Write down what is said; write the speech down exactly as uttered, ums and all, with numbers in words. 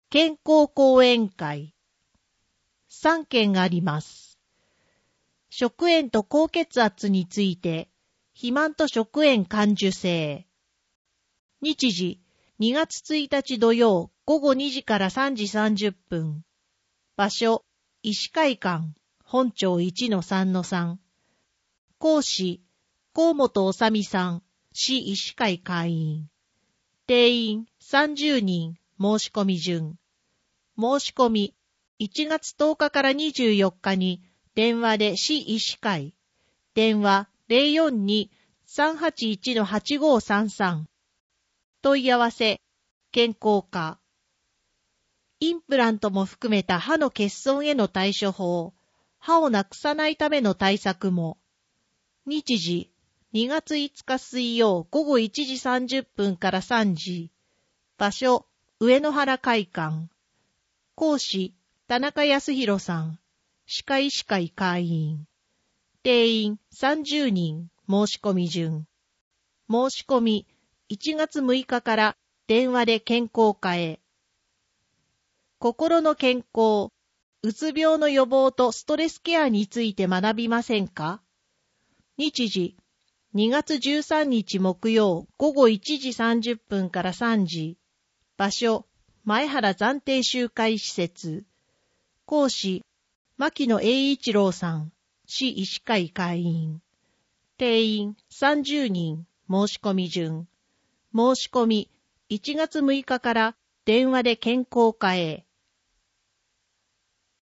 健康講演会。さんけんあります。食塩と高血圧について、肥満と食塩感受性。日時、にがつついたち土曜、ごごにじからさんじさんじゅっぷん。場所、医師会館、本町 いちのさんのさん。講師、河本治美さん、市医師会会員。定員さんじゅうにん、申し込み順。申し込み、いちがつとおかからにじゅうよっかに電話で市医師会。電話 ゼロよんに さんはちいち はちごさんさん。問い合わせ、健康課。インプラントも含めた歯の欠損への対処法、歯をなくさないための対策も。日時、にがついつか水曜ごごいちじさんじゅっぷんからさんじ。場所、上野原会館。講師、田中康弘さん。歯科医師会会員。定員さんじゅうにん、申し込み順。申し込み、いちがつむいかから電話で健康課へ。心の健康、うつ病の予防とストレスケアについて学びませんか？日時、にがつじゅうさんにち木曜ごごいちじさんじゅっぷんからさんじ。場所、前原暫定集会施設。講師、牧野栄一郎さん、市医師会会員。定員さんじゅうにん、申し込み順。申し込み、いちがつむいかから電話で健康課へ。